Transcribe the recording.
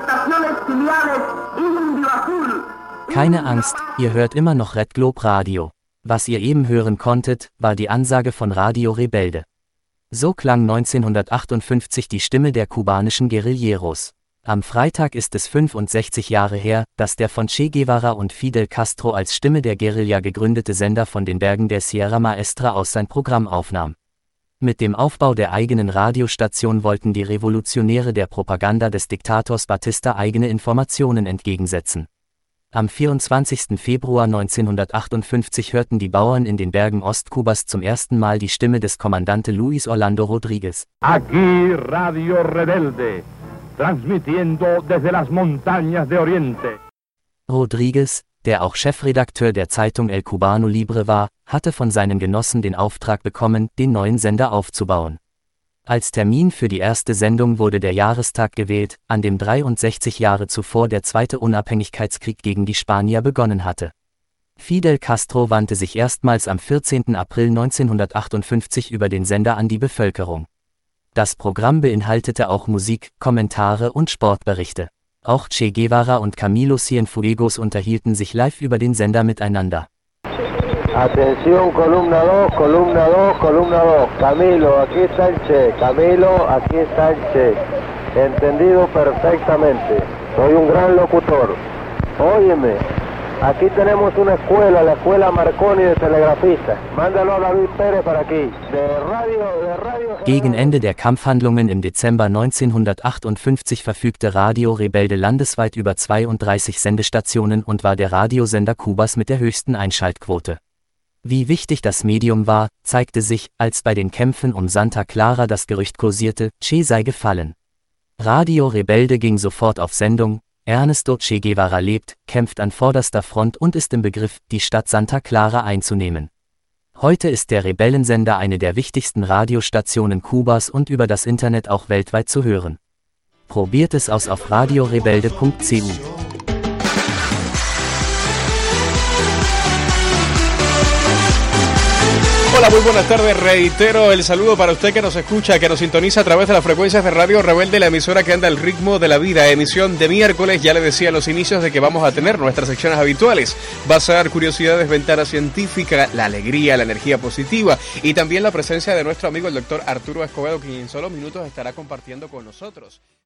Keine Angst, ihr hört immer noch Red Globe Radio. Was ihr eben hören konntet, war die Ansage von Radio Rebelde. So klang 1958 die Stimme der kubanischen Guerilleros. Am Freitag ist es 65 Jahre her, dass der von Che Guevara und Fidel Castro als Stimme der Guerilla gegründete Sender von den Bergen der Sierra Maestra aus sein Programm aufnahm. Mit dem Aufbau der eigenen Radiostation wollten die Revolutionäre der Propaganda des Diktators Batista eigene Informationen entgegensetzen. Am 24. Februar 1958 hörten die Bauern in den Bergen Ostkubas zum ersten Mal die Stimme des Kommandante Luis Orlando Rodríguez. Aquí Radio Rebelde, transmitiendo desde las montañas de Oriente. Rodríguez, der auch Chefredakteur der Zeitung El Cubano Libre war, hatte von seinen Genossen den Auftrag bekommen, den neuen Sender aufzubauen. Als Termin für die erste Sendung wurde der Jahrestag gewählt, an dem 63 Jahre zuvor der zweite Unabhängigkeitskrieg gegen die Spanier begonnen hatte. Fidel Castro wandte sich erstmals am 14. April 1958 über den Sender an die Bevölkerung. Das Programm beinhaltete auch Musik, Kommentare und Sportberichte. Auch Che Guevara und Camilo Cienfuegos unterhielten sich live über den Sender miteinander. Atención, columna 2, columna 2, columna 2. Camilo, aquí está el Che. Camilo, aquí está el Che. Entendido perfectamente. Soy un gran locutor. Óyeme, aquí tenemos una escuela, la escuela Marconi de telegrafistas. Mándalo a David Pérez para aquí. De radio. Gegen Ende der Kampfhandlungen im Dezember 1958 verfügte Radio Rebelde landesweit über 32 Sendestationen und war der Radiosender Kubas mit der höchsten Einschaltquote. Wie wichtig das Medium war, zeigte sich, als bei den Kämpfen um Santa Clara das Gerücht kursierte, Che sei gefallen. Radio Rebelde ging sofort auf Sendung. Ernesto Che Guevara lebt, kämpft an vorderster Front und ist im Begriff, die Stadt Santa Clara einzunehmen. Heute ist der Rebellensender eine der wichtigsten Radiostationen Kubas und über das Internet auch weltweit zu hören. Probiert es aus auf radiorebelde.cu. Hola, muy buenas tardes. Reitero el saludo para usted que nos escucha, que nos sintoniza a través de las frecuencias de Radio Rebelde, la emisora que anda al ritmo de la vida. Emisión de miércoles, ya le decía a los inicios de que vamos a tener nuestras secciones habituales. Bazar, curiosidades, ventana científica, la alegría, la energía positiva y también la presencia de nuestro amigo el doctor Arturo Escobedo, quien en solo minutos estará compartiendo con nosotros.